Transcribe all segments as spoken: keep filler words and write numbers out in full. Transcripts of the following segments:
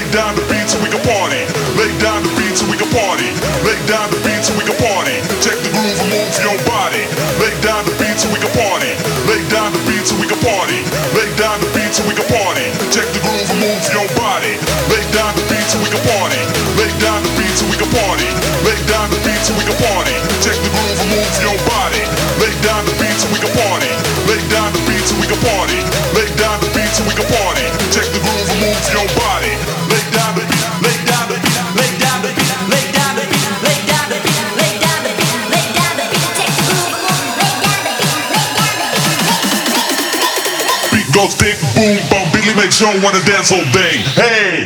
Lay down the beat so we can party. Lay down the beat so we can party. Lay down the beat so we can party. Check the groove and move your body. Lay down the beat so we can party. Lay down the beat so we can party. Lay down the beat so we can party. Check the groove and move your body. Lay down the beat so we can party. Lay down the beat so we can party. Lay down the beat so we can party. Check the groove and move your body. Lay down the beat so we can party. Lay down the beat so we can party. Lay down the beat so we can party. Check the groove and move your body. Lay down the beat. Lay down the beat. Lay down the beat. Lay down the beat. Lay down the beat. Lay down the beat. Lay down the beat. Check the groove and move. Lay down the beat. Lay down the beat. Beat goes thick, boom, bum. Billy makes you wanna dance all day. Hey.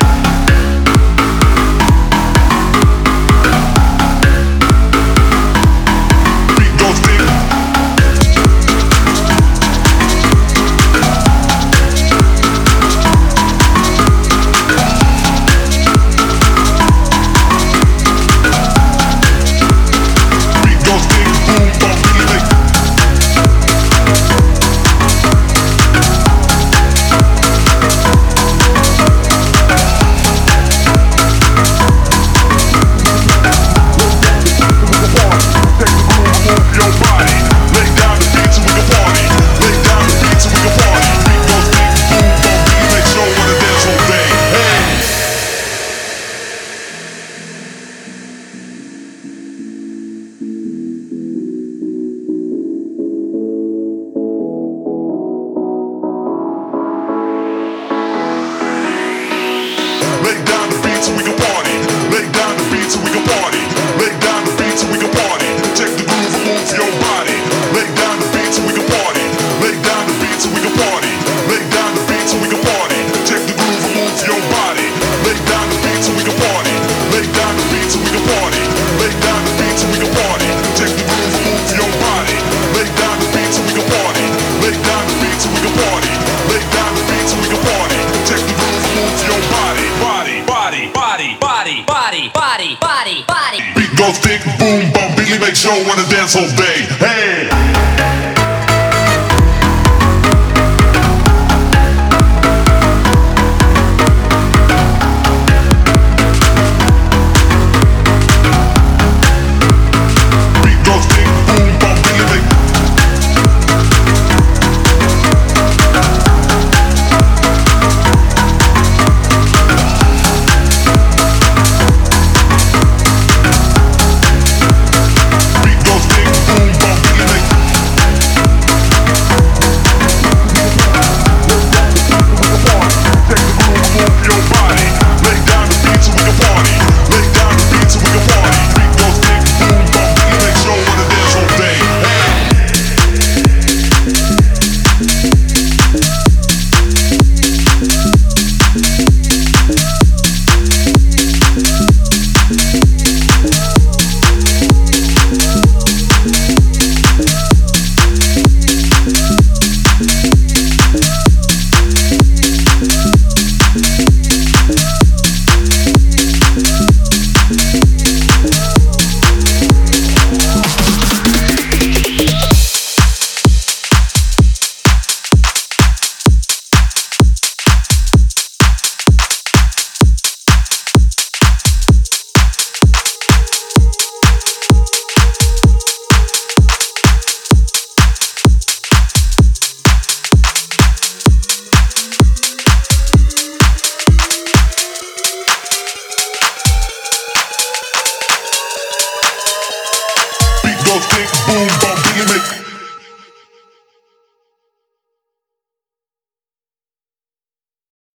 Lay down the beat so we can party. Lay down the beat so we can party. Lay down the beat so we can party. Check the groove and move your body. Lay down the beat so we can party. Lay down the beat so we can party. Lay down the beat so we can party. Check the groove and move your body. Lay down the beat so we can party. Lay down the beat so we can party. Lay down the beat so we can party. Check the groove and move your body. Lay down the beat so we can party. Lay down the beat so we can party. Lay down the beat so we can party. Check the groove and move your body. Body, body, body, body, body, body, body, body. Beat goes thick, boom, bum. Billy makes you wanna dance all day. Hey.